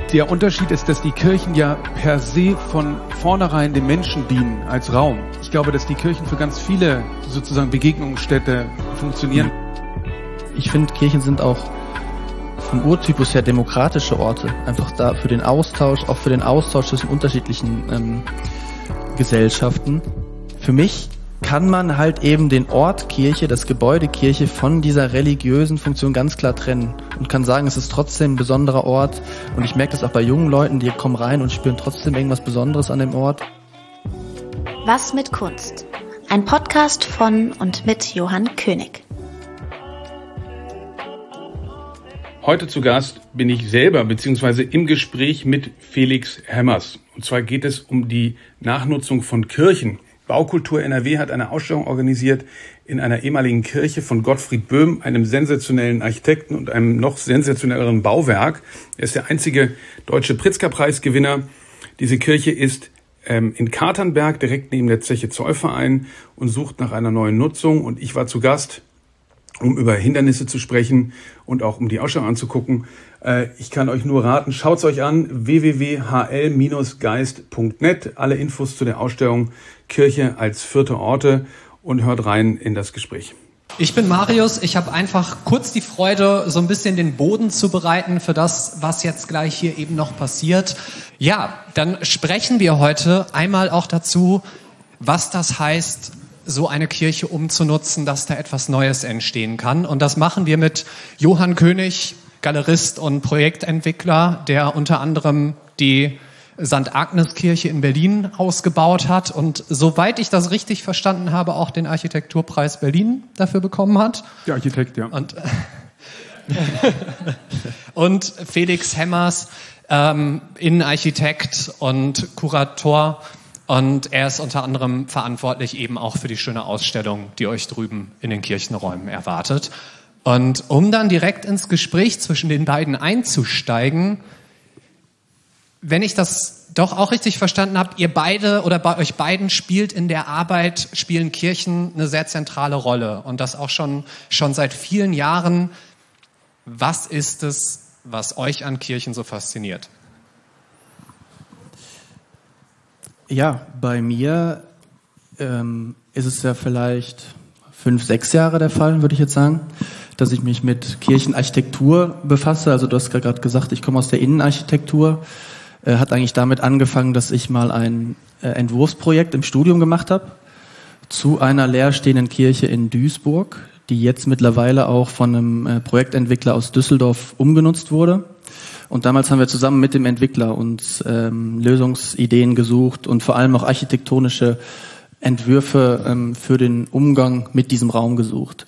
Der Unterschied ist, dass die Kirchen ja per se von vornherein den Menschen dienen als Raum. Ich glaube, dass die Kirchen für ganz viele sozusagen Begegnungsstätte funktionieren. Ich finde, Kirchen sind auch vom Urtypus her demokratische Orte. Einfach da für den Austausch, auch für den Austausch zwischen unterschiedlichen Gesellschaften. Für mich kann man halt eben den Ort Kirche, das Gebäude Kirche von dieser religiösen Funktion ganz klar trennen und kann sagen, es ist trotzdem ein besonderer Ort. Und ich merke das auch bei jungen Leuten, die kommen rein und spüren trotzdem irgendwas Besonderes an dem Ort. Was mit Kunst? Ein Podcast von und mit Johann König. Heute zu Gast bin ich selber beziehungsweise im Gespräch mit Felix Hemmers. Und zwar geht es um die Nachnutzung von Kirchen. Baukultur NRW hat eine Ausstellung organisiert in einer ehemaligen Kirche von Gottfried Böhm, einem sensationellen Architekten und einem noch sensationelleren Bauwerk. Er ist der einzige deutsche Pritzker-Preisgewinner. Diese Kirche ist in Katernberg, direkt neben der Zeche Zollverein, und sucht nach einer neuen Nutzung. Und ich war zu Gast, um über Hindernisse zu sprechen und auch um die Ausstellung anzugucken. Ich kann euch nur raten, schaut's euch an, www.hl-geist.net. Alle Infos zu der Ausstellung Kirche als vierte Orte, und hört rein in das Gespräch. Ich bin Marius, ich habe einfach kurz die Freude, so ein bisschen den Boden zu bereiten für das, was jetzt gleich hier eben noch passiert. Ja, dann sprechen wir heute einmal auch dazu, was das heißt, so eine Kirche umzunutzen, dass da etwas Neues entstehen kann. Und das machen wir mit Johann König, Galerist und Projektentwickler, der unter anderem die St. Agnes-Kirche in Berlin ausgebaut hat und, soweit ich das richtig verstanden habe, auch den Architekturpreis Berlin dafür bekommen hat. Der Architekt, ja. Und Felix Hemmers, Innenarchitekt und Kurator. Und er ist unter anderem verantwortlich eben auch für die schöne Ausstellung, die euch drüben in den Kirchenräumen erwartet. Und um dann direkt ins Gespräch zwischen den beiden einzusteigen, wenn ich das doch auch richtig verstanden habe, ihr beide oder bei euch beiden spielen Kirchen eine sehr zentrale Rolle. Und das auch schon seit vielen Jahren. Was ist es, was euch an Kirchen so fasziniert? Ja, bei mir ist es ja vielleicht 5-6 Jahre der Fall, würde ich jetzt sagen, dass ich mich mit Kirchenarchitektur befasse. Also du hast gerade gesagt, ich komme aus der Innenarchitektur. Hat eigentlich damit angefangen, dass ich mal ein Entwurfsprojekt im Studium gemacht habe zu einer leerstehenden Kirche in Duisburg, die jetzt mittlerweile auch von einem Projektentwickler aus Düsseldorf umgenutzt wurde. Und damals haben wir zusammen mit dem Entwickler uns Lösungsideen gesucht und vor allem auch architektonische Entwürfe für den Umgang mit diesem Raum gesucht.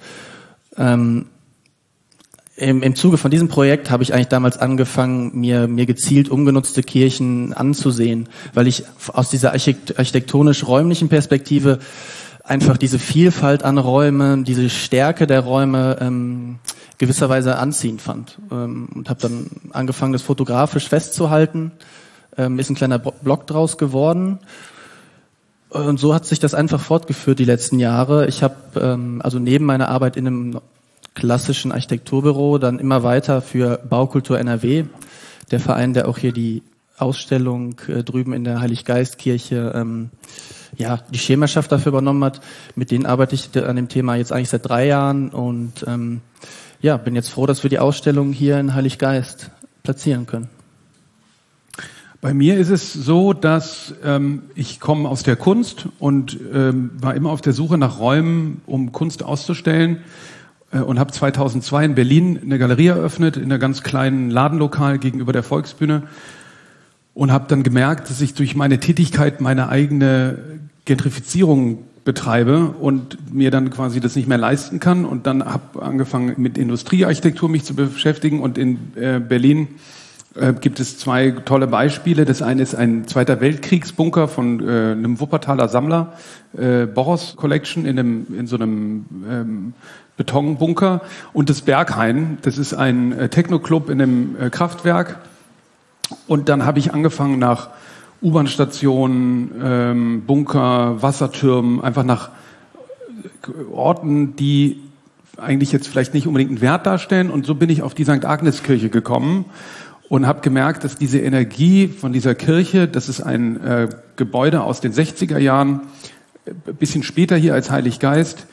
Im Zuge von diesem Projekt habe ich eigentlich damals angefangen, mir gezielt umgenutzte Kirchen anzusehen, weil ich aus dieser architektonisch-räumlichen Perspektive einfach diese Vielfalt an Räumen, diese Stärke der Räume gewisserweise anziehend fand. Und habe dann angefangen, das fotografisch festzuhalten. Ist ein kleiner Blog draus geworden. Und so hat sich das einfach fortgeführt die letzten Jahre. Ich habe also neben meiner Arbeit in einem klassischen Architekturbüro dann immer weiter für Baukultur NRW, der Verein, der auch hier die Ausstellung drüben in der Heiliggeistkirche die Schirmherrschaft dafür übernommen hat. Mit denen arbeite ich an dem Thema jetzt eigentlich seit 3 Jahren und bin jetzt froh, dass wir die Ausstellung hier in Heiliggeist platzieren können. Bei mir ist es so, dass ich komme aus der Kunst und war immer auf der Suche nach Räumen, um Kunst auszustellen. Und habe 2002 in Berlin eine Galerie eröffnet, in einer ganz kleinen Ladenlokal gegenüber der Volksbühne, und habe dann gemerkt, dass ich durch meine Tätigkeit meine eigene Gentrifizierung betreibe und mir dann quasi das nicht mehr leisten kann, und dann habe angefangen mit Industriearchitektur mich zu beschäftigen, und in Berlin gibt es 2 tolle Beispiele. Das eine ist ein Zweiter Weltkriegsbunker von einem Wuppertaler Sammler, Boros Collection, in so einem Betonbunker, und das Berghain, das ist ein Techno-Club in einem Kraftwerk. Und dann habe ich angefangen, nach U-Bahn-Stationen, Bunker, Wassertürmen, einfach nach Orten, die eigentlich jetzt vielleicht nicht unbedingt einen Wert darstellen. Und so bin ich auf die St. Agnes-Kirche gekommen und habe gemerkt, dass diese Energie von dieser Kirche, das ist ein Gebäude aus den 60er Jahren, ein bisschen später hier als Heiliggeist,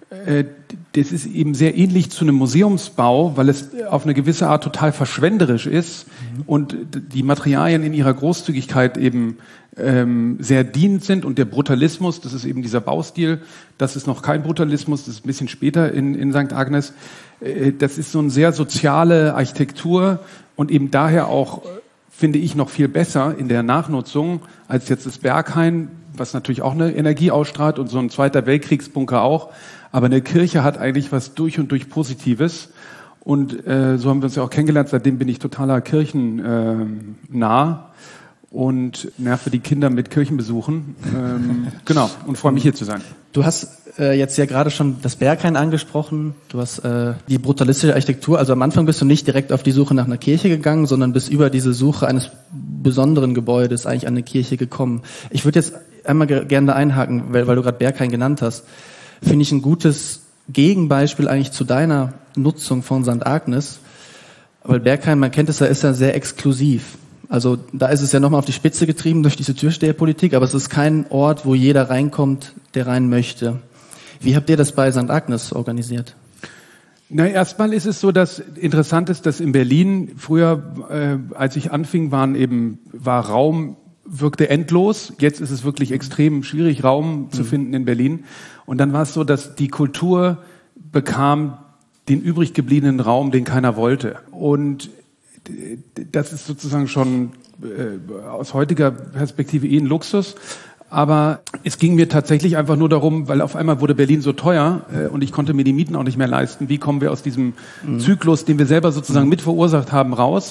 das ist eben sehr ähnlich zu einem Museumsbau, weil es auf eine gewisse Art total verschwenderisch ist und die Materialien in ihrer Großzügigkeit eben sehr dienend sind und der Brutalismus, das ist eben dieser Baustil, das ist noch kein Brutalismus, das ist ein bisschen später in St. Agnes, das ist so eine sehr soziale Architektur und eben daher auch, finde ich, noch viel besser in der Nachnutzung als jetzt das Berghain, was natürlich auch eine Energie ausstrahlt und so ein Zweiter Weltkriegsbunker auch. Aber eine Kirche hat eigentlich was durch und durch Positives. Und so haben wir uns ja auch kennengelernt. Seitdem bin ich totaler kirchennah und nerve die Kinder mit Kirchenbesuchen. Genau, und freue mich hier zu sein. Du hast jetzt ja gerade schon das Berghain angesprochen. Du hast die brutalistische Architektur. Also am Anfang bist du nicht direkt auf die Suche nach einer Kirche gegangen, sondern bist über diese Suche eines besonderen Gebäudes eigentlich an eine Kirche gekommen. Ich würde jetzt einmal gerne da einhaken, weil du gerade Berghain genannt hast. Finde ich ein gutes Gegenbeispiel eigentlich zu deiner Nutzung von St. Agnes. Weil Berghain, man kennt es ja, ist ja sehr exklusiv. Also da ist es ja nochmal auf die Spitze getrieben durch diese Türsteherpolitik, aber es ist kein Ort, wo jeder reinkommt, der rein möchte. Wie habt ihr das bei St. Agnes organisiert? Na, erstmal ist es so, dass interessant ist, dass in Berlin früher, als ich anfing, war Raum wirkte endlos. Jetzt ist es wirklich extrem schwierig, Raum zu finden in Berlin. Und dann war es so, dass die Kultur bekam den übrig gebliebenen Raum, den keiner wollte. Und das ist sozusagen schon aus heutiger Perspektive ein Luxus. Aber es ging mir tatsächlich einfach nur darum, weil auf einmal wurde Berlin so teuer und ich konnte mir die Mieten auch nicht mehr leisten. Wie kommen wir aus diesem Zyklus, den wir selber sozusagen mit verursacht haben, raus?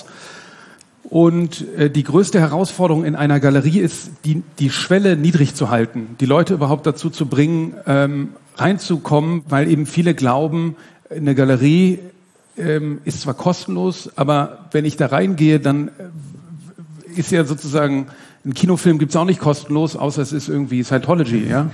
Und die größte Herausforderung in einer Galerie ist, die Schwelle niedrig zu halten, die Leute überhaupt dazu zu bringen, reinzukommen, weil eben viele glauben, eine Galerie ist zwar kostenlos, aber wenn ich da reingehe, dann ist ja sozusagen, ein Kinofilm gibt's auch nicht kostenlos, außer es ist irgendwie Scientology, ja.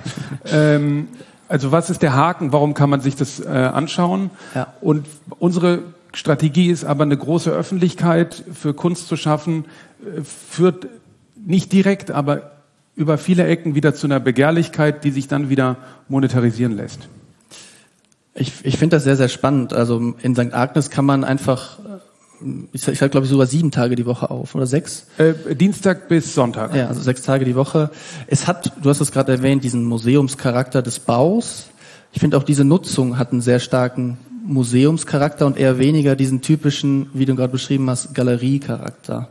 Also was ist der Haken, warum kann man sich das anschauen? Ja. Und unsere Strategie ist aber, eine große Öffentlichkeit für Kunst zu schaffen, führt nicht direkt, aber über viele Ecken wieder zu einer Begehrlichkeit, die sich dann wieder monetarisieren lässt. Ich finde das sehr, sehr spannend. Also in St. Agnes kann man einfach, ich sag glaube ich sogar 7 Tage die Woche auf, oder 6? Dienstag bis Sonntag. Ja, also 6 Tage die Woche. Es hat, du hast es gerade erwähnt, diesen Museumscharakter des Baus. Ich finde auch diese Nutzung hat einen sehr starken Museumscharakter und eher weniger diesen typischen, wie du gerade beschrieben hast, Galeriecharakter.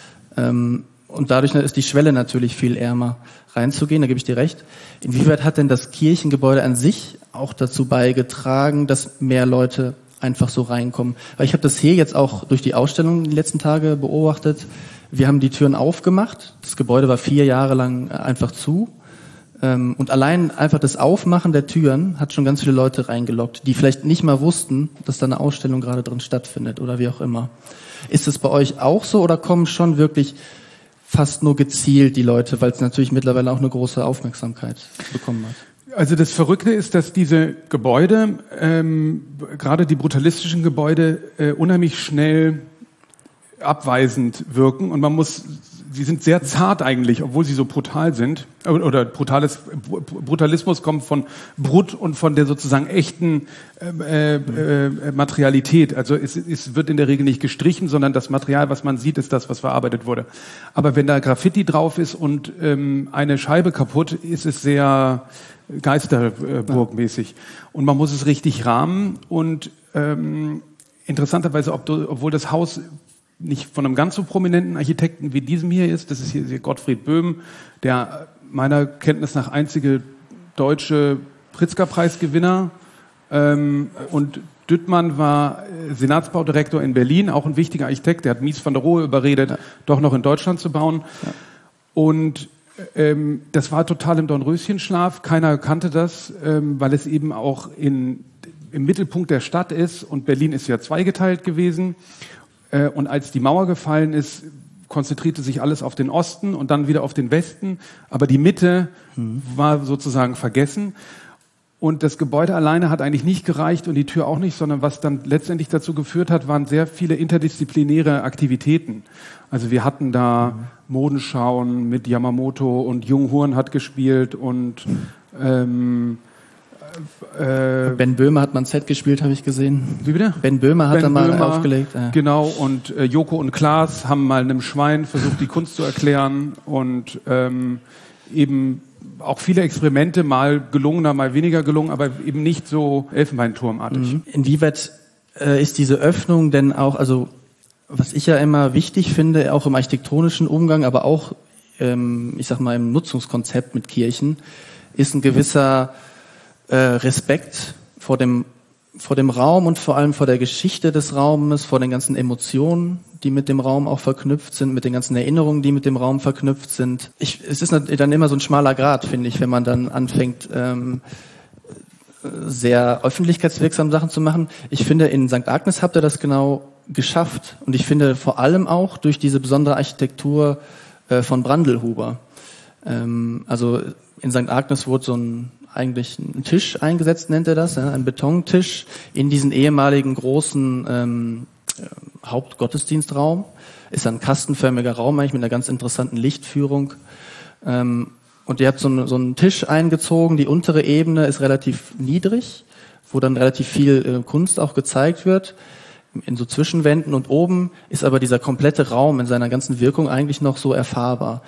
Und dadurch ist die Schwelle natürlich viel ärmer reinzugehen, da gebe ich dir recht. Inwieweit hat denn das Kirchengebäude an sich auch dazu beigetragen, dass mehr Leute einfach so reinkommen? Weil ich habe das hier jetzt auch durch die Ausstellung die letzten Tage beobachtet. Wir haben die Türen aufgemacht, das Gebäude war 4 Jahre lang einfach zu. Und allein einfach das Aufmachen der Türen hat schon ganz viele Leute reingelockt, die vielleicht nicht mal wussten, dass da eine Ausstellung gerade drin stattfindet oder wie auch immer. Ist es bei euch auch so oder kommen schon wirklich fast nur gezielt die Leute, weil es natürlich mittlerweile auch eine große Aufmerksamkeit bekommen hat? Also das Verrückte ist, dass diese Gebäude, gerade die brutalistischen Gebäude, unheimlich schnell abweisend wirken und sie sind sehr zart eigentlich, obwohl sie so brutal sind. Oder Brutalismus kommt von Brut und von der sozusagen echten Materialität. Also es wird in der Regel nicht gestrichen, sondern das Material, was man sieht, ist das, was verarbeitet wurde. Aber wenn da Graffiti drauf ist und eine Scheibe kaputt, ist es sehr Geisterburgmäßig. Und man muss es richtig rahmen. Und interessanterweise, obwohl das Haus nicht von einem ganz so prominenten Architekten wie diesem hier ist, das ist hier Gottfried Böhm, der meiner Kenntnis nach einzige deutsche Pritzker-Preisgewinner, und Düttmann war Senatsbaudirektor in Berlin, auch ein wichtiger Architekt, der hat Mies van der Rohe überredet, doch noch in Deutschland zu bauen. Ja. Und das war total im Dornröschenschlaf, keiner kannte das, weil es eben auch im Mittelpunkt der Stadt ist und Berlin ist ja zweigeteilt gewesen. Und als die Mauer gefallen ist, konzentrierte sich alles auf den Osten und dann wieder auf den Westen. Aber die Mitte war sozusagen vergessen. Und das Gebäude alleine hat eigentlich nicht gereicht und die Tür auch nicht, sondern was dann letztendlich dazu geführt hat, waren sehr viele interdisziplinäre Aktivitäten. Also wir hatten da Modenschauen mit Yamamoto und Jung Horn hat gespielt und Ben Böhmer hat mal ein Set gespielt, habe ich gesehen. Wie bitte? Ben Böhmer hat da mal aufgelegt. Ja. Genau, und Joko und Klaas haben mal einem Schwein versucht, die Kunst zu erklären und eben auch viele Experimente, mal gelungener, mal weniger gelungen, aber eben nicht so Elfenbeinturmartig. Inwieweit ist diese Öffnung denn auch, also was ich ja immer wichtig finde, auch im architektonischen Umgang, aber auch, ich sag mal, im Nutzungskonzept mit Kirchen, ist ein gewisser Respekt vor dem Raum und vor allem vor der Geschichte des Raumes, vor den ganzen Emotionen, die mit dem Raum auch verknüpft sind, mit den ganzen Erinnerungen, die mit dem Raum verknüpft sind. Es ist dann immer so ein schmaler Grat, finde ich, wenn man dann anfängt, sehr öffentlichkeitswirksam Sachen zu machen. Ich finde, in St. Agnes habt ihr das genau geschafft. Und ich finde vor allem auch durch diese besondere Architektur von Brandlhuber. Also in St. Agnes wurde eigentlich ein Tisch eingesetzt, nennt er das, ja, ein Betontisch in diesen ehemaligen großen Hauptgottesdienstraum. Ist ein kastenförmiger Raum eigentlich mit einer ganz interessanten Lichtführung. Und ihr habt so einen Tisch eingezogen. Die untere Ebene ist relativ niedrig, wo dann relativ viel Kunst auch gezeigt wird, in so Zwischenwänden. Und oben ist aber dieser komplette Raum in seiner ganzen Wirkung eigentlich noch so erfahrbar.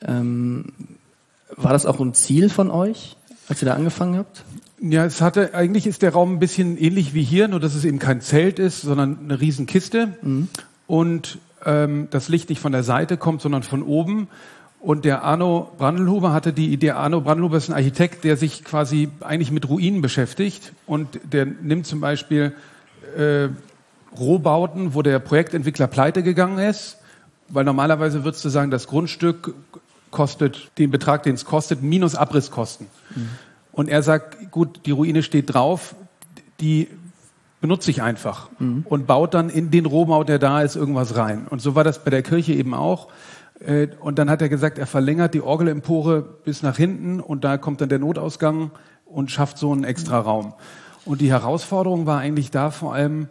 War das auch ein Ziel von euch, als ihr da angefangen habt? Ja, eigentlich ist der Raum ein bisschen ähnlich wie hier, nur dass es eben kein Zelt ist, sondern eine Riesenkiste. Und das Licht nicht von der Seite kommt, sondern von oben. Und der Arno Brandlhuber hatte die Idee, Arno Brandlhuber ist ein Architekt, der sich quasi eigentlich mit Ruinen beschäftigt. Und der nimmt zum Beispiel Rohbauten, wo der Projektentwickler pleite gegangen ist. Weil normalerweise würdest du sagen, das Grundstück kostet den Betrag, den es kostet, minus Abrisskosten. Und er sagt, gut, die Ruine steht drauf, die benutze ich einfach und baut dann in den Rohbau, der da ist, irgendwas rein. Und so war das bei der Kirche eben auch. Und dann hat er gesagt, er verlängert die Orgelempore bis nach hinten und da kommt dann der Notausgang und schafft so einen extra Raum. Und die Herausforderung war eigentlich da vor allem,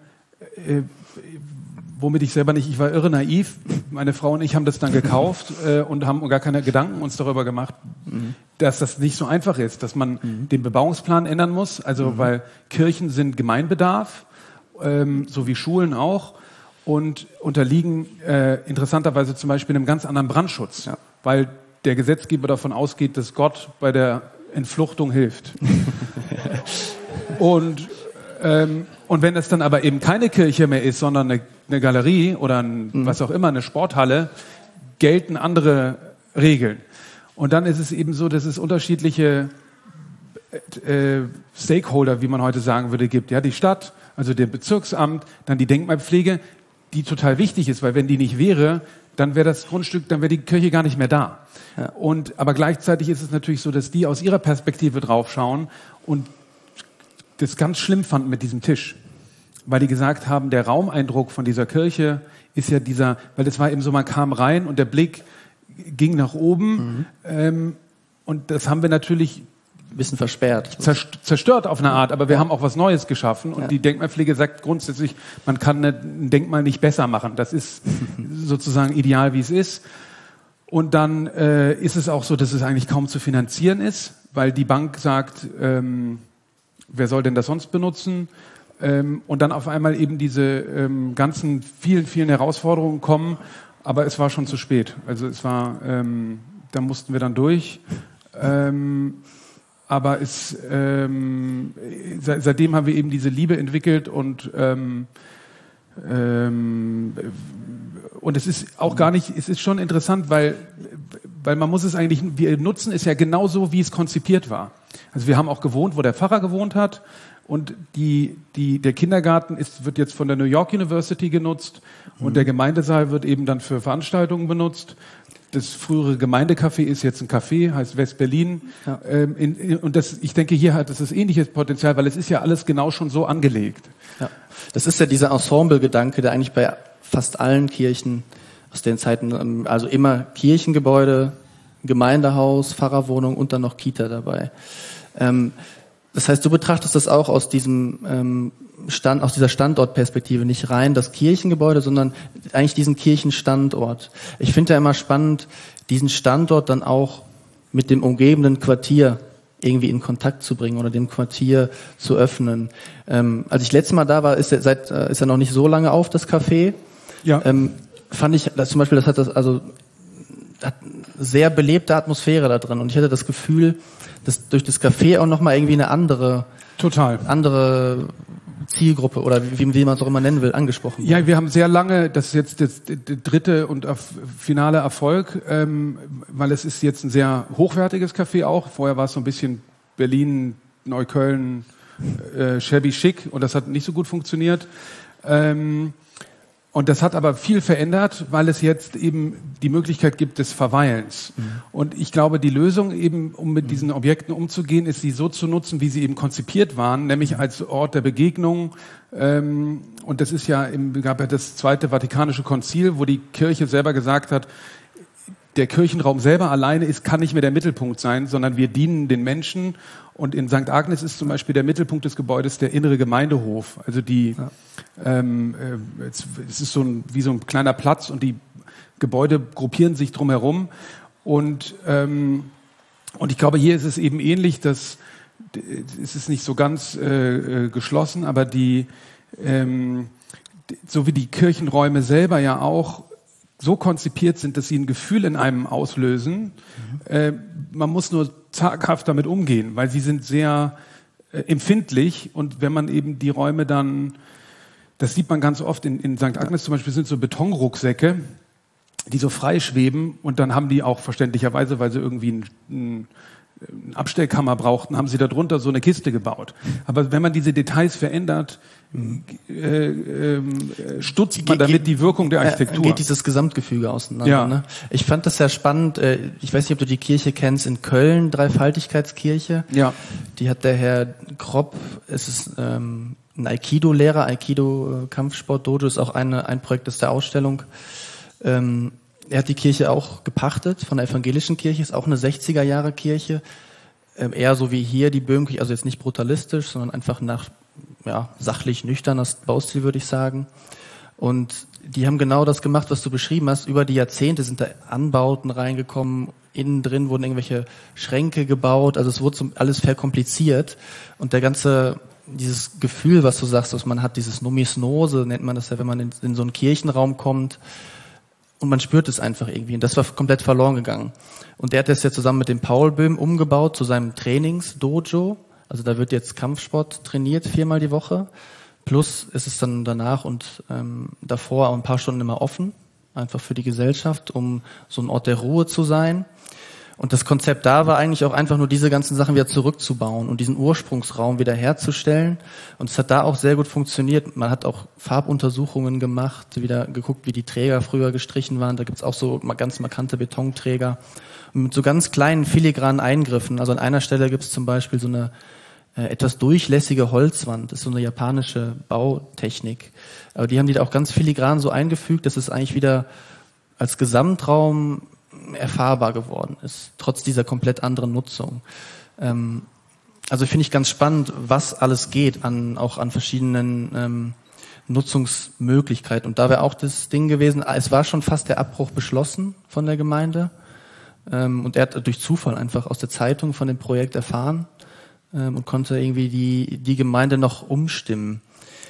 womit ich war irre naiv. Meine Frau und ich haben das dann gekauft und haben gar keine Gedanken uns darüber gemacht, dass das nicht so einfach ist, dass man den Bebauungsplan ändern muss. Also weil Kirchen sind Gemeinbedarf, so wie Schulen auch, und unterliegen interessanterweise zum Beispiel einem ganz anderen Brandschutz, weil der Gesetzgeber davon ausgeht, dass Gott bei der Entfluchtung hilft. Und wenn es dann aber eben keine Kirche mehr ist, sondern eine Galerie oder was auch immer, eine Sporthalle, gelten andere Regeln. Und dann ist es eben so, dass es unterschiedliche Stakeholder, wie man heute sagen würde, gibt. Ja, die Stadt, also der Bezirksamt, dann die Denkmalpflege, die total wichtig ist, weil wenn die nicht wäre, dann wäre das Grundstück, dann wäre die Kirche gar nicht mehr da. Ja. Aber gleichzeitig ist es natürlich so, dass die aus ihrer Perspektive draufschauen und das ganz schlimm fanden mit diesem Tisch. Weil die gesagt haben, der Raumeindruck von dieser Kirche ist ja weil das war eben so, man kam rein und der Blick ging nach oben. Und das haben wir natürlich ein bisschen versperrt. Zerstört auf eine Art, aber wir haben auch was Neues geschaffen. Und die Denkmalpflege sagt grundsätzlich, man kann ein Denkmal nicht besser machen. Das ist sozusagen ideal, wie es ist. Und dann ist es auch so, dass es eigentlich kaum zu finanzieren ist, weil die Bank sagt, wer soll denn das sonst benutzen? Und dann auf einmal eben diese ganzen vielen, vielen Herausforderungen kommen. Aber es war schon zu spät. Also es war, da mussten wir dann durch. Aber seitdem haben wir eben diese Liebe entwickelt und es ist auch gar nicht, es ist schon interessant, weil man muss es eigentlich, wir nutzen es ja genauso, wie es konzipiert war. Also wir haben auch gewohnt, wo der Pfarrer gewohnt hat und der Kindergarten wird jetzt von der New York University genutzt und der Gemeindesaal wird eben dann für Veranstaltungen benutzt. Das frühere Gemeindecafé ist jetzt ein Café, heißt West-Berlin. Ja. Ich denke, hier hat es das ähnliches Potenzial, weil es ist ja alles genau schon so angelegt. Ja. Das ist ja dieser Ensemble-Gedanke, der eigentlich bei fast allen Kirchen aus den Zeiten, also immer Kirchengebäude, Gemeindehaus, Pfarrerwohnung und dann noch Kita dabei. Das heißt, du betrachtest das auch aus diesem aus dieser Standortperspektive, nicht rein das Kirchengebäude, sondern eigentlich diesen Kirchenstandort. Ich finde ja immer spannend, diesen Standort dann auch mit dem umgebenden Quartier irgendwie in Kontakt zu bringen oder dem Quartier zu öffnen. Als ich letztes Mal da war, ist er noch nicht so lange auf, das Café. Ja. Fand ich zum Beispiel, das hat sehr belebte Atmosphäre da drin, und ich hatte das Gefühl, dass durch das Café auch nochmal irgendwie eine andere Zielgruppe oder wie man es auch immer nennen will, angesprochen wird. Ja, wir haben sehr lange, das ist jetzt der dritte und finale Erfolg, weil es ist jetzt ein sehr hochwertiges Café auch. Vorher war es so ein bisschen Berlin, Neukölln, shabby chic, und das hat nicht so gut funktioniert. Und das hat aber viel verändert, weil es jetzt eben die Möglichkeit gibt des Verweilens. Mhm. Und ich glaube, die Lösung eben, um mit diesen Objekten umzugehen, ist, sie so zu nutzen, wie sie eben konzipiert waren, nämlich als Ort der Begegnung. Und das ist gab ja das Zweite Vatikanische Konzil, wo die Kirche selber gesagt hat, der Kirchenraum selber alleine kann nicht mehr der Mittelpunkt sein, sondern wir dienen den Menschen. Und in St. Agnes ist zum Beispiel der Mittelpunkt des Gebäudes der innere Gemeindehof. Also es ist wie so ein kleiner Platz, und die Gebäude gruppieren sich drumherum. Und ich glaube, hier ist es eben ähnlich, dass es ist nicht so ganz geschlossen, aber so wie die Kirchenräume selber ja auch so konzipiert sind, dass sie ein Gefühl in einem auslösen. Man muss nur zaghaft damit umgehen, weil sie sind sehr empfindlich, und wenn man eben die Räume dann, das sieht man ganz oft in St. Agnes zum Beispiel, sind so Betonrucksäcke, die so frei schweben, und dann haben die auch verständlicherweise, weil sie irgendwie eine Abstellkammer brauchten, haben sie darunter so eine Kiste gebaut. Aber wenn man diese Details verändert, stutzt man damit die Wirkung der Architektur. Geht dieses Gesamtgefüge auseinander. Ja. Ne? Ich fand das sehr spannend. Ich weiß nicht, ob du die Kirche kennst, in Köln, Dreifaltigkeitskirche. Ja. Die hat der Herr Kropp, es ist ein Aikido-Lehrer, Aikido-Kampfsport-Dojo, ist auch ein Projekt aus der Ausstellung. Er hat die Kirche auch gepachtet von der evangelischen Kirche, ist auch eine 60er-Jahre-Kirche. Eher so wie hier die Böhmkirche, also jetzt nicht brutalistisch, sondern einfach sachlich nüchterner Baustil, würde ich sagen. Und die haben genau das gemacht, was du beschrieben hast. Über die Jahrzehnte sind da Anbauten reingekommen, innen drin wurden irgendwelche Schränke gebaut, also es wurde alles verkompliziert. Und dieses Gefühl, was du sagst, was man hat, dieses Numisnose, nennt man das ja, wenn man in so einen Kirchenraum kommt, und man spürt es einfach irgendwie. Und das war komplett verloren gegangen. Und der hat das ja zusammen mit dem Paul Böhm umgebaut zu seinem Trainingsdojo. Also da wird jetzt Kampfsport trainiert 4-mal die Woche. Plus ist es dann danach und davor auch ein paar Stunden immer offen. Einfach für die Gesellschaft, um so ein Ort der Ruhe zu sein. Und das Konzept da war eigentlich auch einfach nur, diese ganzen Sachen wieder zurückzubauen und diesen Ursprungsraum wieder herzustellen. Und es hat da auch sehr gut funktioniert. Man hat auch Farbuntersuchungen gemacht, wieder geguckt, wie die Träger früher gestrichen waren. Da gibt's auch so ganz markante Betonträger. Und mit so ganz kleinen filigranen Eingriffen. Also an einer Stelle gibt's zum Beispiel so eine etwas durchlässige Holzwand. Das ist so eine japanische Bautechnik. Aber die haben die da auch ganz filigran so eingefügt, dass es eigentlich wieder als Gesamtraum erfahrbar geworden ist, trotz dieser komplett anderen Nutzung. Also finde ich ganz spannend, was alles geht auch an verschiedenen Nutzungsmöglichkeiten. Und da wäre auch das Ding gewesen, es war schon fast der Abbruch beschlossen von der Gemeinde. Und er hat durch Zufall einfach aus der Zeitung von dem Projekt erfahren und konnte irgendwie die Gemeinde noch umstimmen.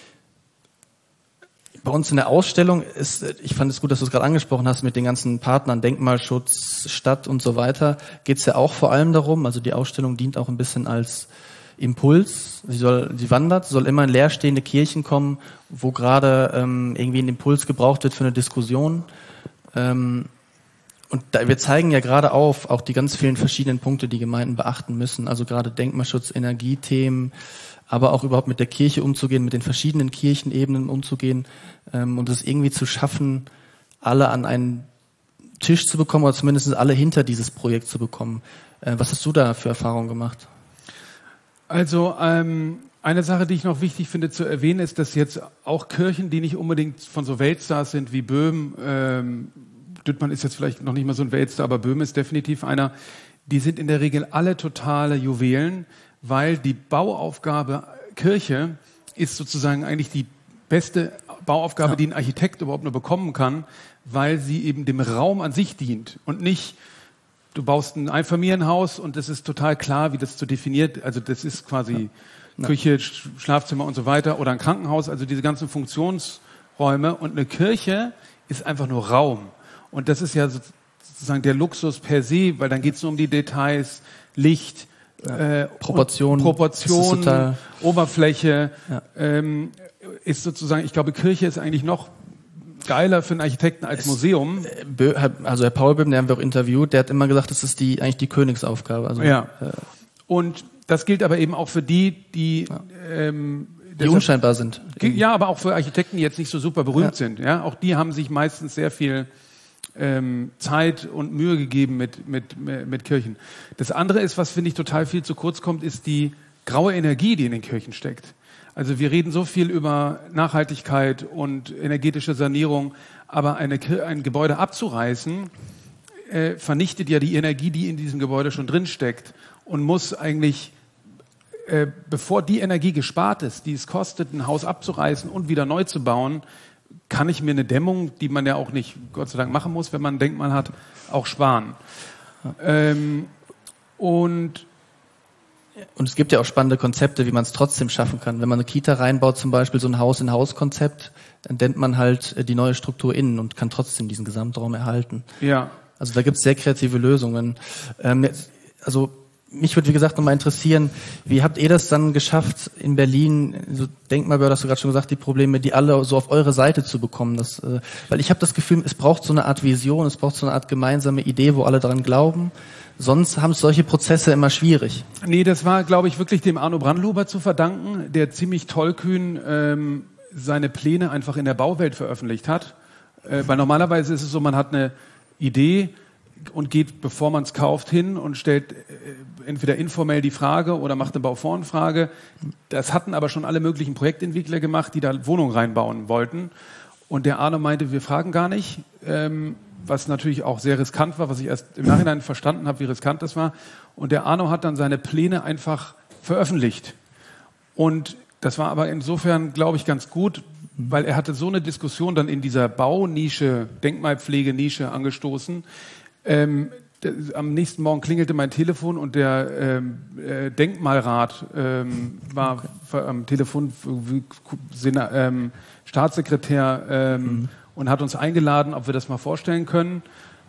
Bei uns in der Ausstellung ich fand es gut, dass du es gerade angesprochen hast mit den ganzen Partnern, Denkmalschutz, Stadt und so weiter, geht es ja auch vor allem darum, also die Ausstellung dient auch ein bisschen als Impuls, sie soll immer in leerstehende Kirchen kommen, wo gerade irgendwie ein Impuls gebraucht wird für eine Diskussion. Und wir zeigen ja gerade auch die ganz vielen verschiedenen Punkte, die Gemeinden beachten müssen, also gerade Denkmalschutz, Energiethemen, aber auch überhaupt mit der Kirche umzugehen, mit den verschiedenen Kirchenebenen umzugehen und es irgendwie zu schaffen, alle an einen Tisch zu bekommen oder zumindest alle hinter dieses Projekt zu bekommen. Was hast du da für Erfahrungen gemacht? Also eine Sache, die ich noch wichtig finde zu erwähnen, ist, dass jetzt auch Kirchen, die nicht unbedingt von so Weltstars sind wie Böhm, Düttmann ist jetzt vielleicht noch nicht mal so ein Weltstar, aber Böhm ist definitiv einer, die sind in der Regel alle totale Juwelen, weil die Bauaufgabe Kirche ist sozusagen eigentlich die beste Bauaufgabe, die ein Architekt überhaupt nur bekommen kann, weil sie eben dem Raum an sich dient und nicht, du baust ein Einfamilienhaus und es ist total klar, wie das zu definiert, also das ist quasi Küche, Schlafzimmer und so weiter oder ein Krankenhaus, also diese ganzen Funktionsräume, und eine Kirche ist einfach nur Raum. Und das ist ja sozusagen der Luxus per se, weil dann geht es nur um die Details, Licht, Proportion, Oberfläche, ist sozusagen, ich glaube, Kirche ist eigentlich noch geiler für einen Architekten als Museum. Also Herr Paul Böhm, den haben wir auch interviewt, der hat immer gesagt, das ist eigentlich die Königsaufgabe. Also, und das gilt aber eben auch für die unscheinbar sind. Ja, aber auch für Architekten, die jetzt nicht so super berühmt sind. Ja, auch die haben sich meistens sehr viel Zeit und Mühe gegeben mit Kirchen. Das andere ist, was finde ich total viel zu kurz kommt, ist die graue Energie, die in den Kirchen steckt. Also wir reden so viel über Nachhaltigkeit und energetische Sanierung, aber ein Gebäude abzureißen, vernichtet ja die Energie, die in diesem Gebäude schon drin steckt, und muss eigentlich, bevor die Energie gespart ist, die es kostet, ein Haus abzureißen und wieder neu zu bauen, kann ich mir eine Dämmung, die man ja auch nicht, Gott sei Dank, machen muss, wenn man ein Denkmal hat, auch sparen. Und es gibt ja auch spannende Konzepte, wie man es trotzdem schaffen kann. Wenn man eine Kita reinbaut, zum Beispiel so ein Haus-in-Haus-Konzept, dann dämmt man halt die neue Struktur innen und kann trotzdem diesen Gesamtraum erhalten. Ja. Also da gibt es sehr kreative Lösungen. Also mich würde, wie gesagt, nochmal interessieren, wie habt ihr das dann geschafft, in Berlin, so Denkmalbehörde, hast du gerade schon gesagt, die Probleme, die alle so auf eure Seite zu bekommen? Weil ich habe das Gefühl, es braucht so eine Art Vision, es braucht so eine Art gemeinsame Idee, wo alle daran glauben. Sonst haben es solche Prozesse immer schwierig. Nee, das war, glaube ich, wirklich dem Arno Brandluber zu verdanken, der ziemlich tollkühn seine Pläne einfach in der Bauwelt veröffentlicht hat. Weil normalerweise ist es so, man hat eine Idee und geht, bevor man es kauft, hin und stellt entweder informell die Frage oder macht eine Bauvoranfrage. Das hatten aber schon alle möglichen Projektentwickler gemacht, die da Wohnungen reinbauen wollten. Und der Arno meinte, wir fragen gar nicht, was natürlich auch sehr riskant war, was ich erst im Nachhinein verstanden habe, wie riskant das war. Und der Arno hat dann seine Pläne einfach veröffentlicht. Und das war aber insofern, glaube ich, ganz gut, weil er hatte so eine Diskussion dann in dieser Baunische, Denkmalpflegenische angestoßen. Am nächsten Morgen klingelte mein Telefon und der Denkmalrat war am Telefon Staatssekretär und hat uns eingeladen, ob wir das mal vorstellen können,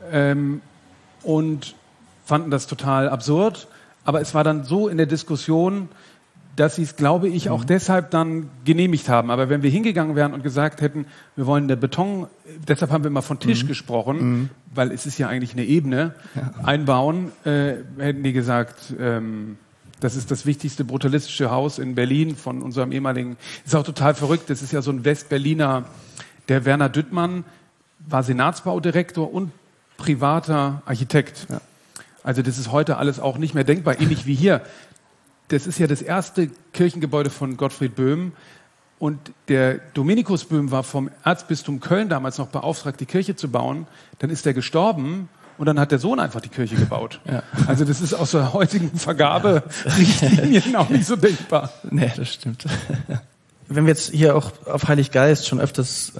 und fanden das total absurd. Aber es war dann so in der Diskussion, dass sie es, glaube ich, auch deshalb dann genehmigt haben. Aber wenn wir hingegangen wären und gesagt hätten, wir wollen eine Beton, deshalb haben wir immer von Tisch gesprochen, weil es ist ja eigentlich eine Ebene, einbauen, hätten die gesagt, das ist das wichtigste brutalistische Haus in Berlin von unserem ehemaligen, ist auch total verrückt, das ist ja so ein Westberliner, der Werner Düttmann war Senatsbaudirektor und privater Architekt. Ja. Also das ist heute alles auch nicht mehr denkbar, ähnlich wie hier. Das ist ja das erste Kirchengebäude von Gottfried Böhm, und der Dominikus Böhm war vom Erzbistum Köln damals noch beauftragt, die Kirche zu bauen. Dann ist er gestorben und dann hat der Sohn einfach die Kirche gebaut. Ja. Also das ist aus der heutigen Vergaberichtlinien auch nicht so denkbar. Nee, das stimmt. Wenn wir jetzt hier auch auf Heiliggeist schon öfters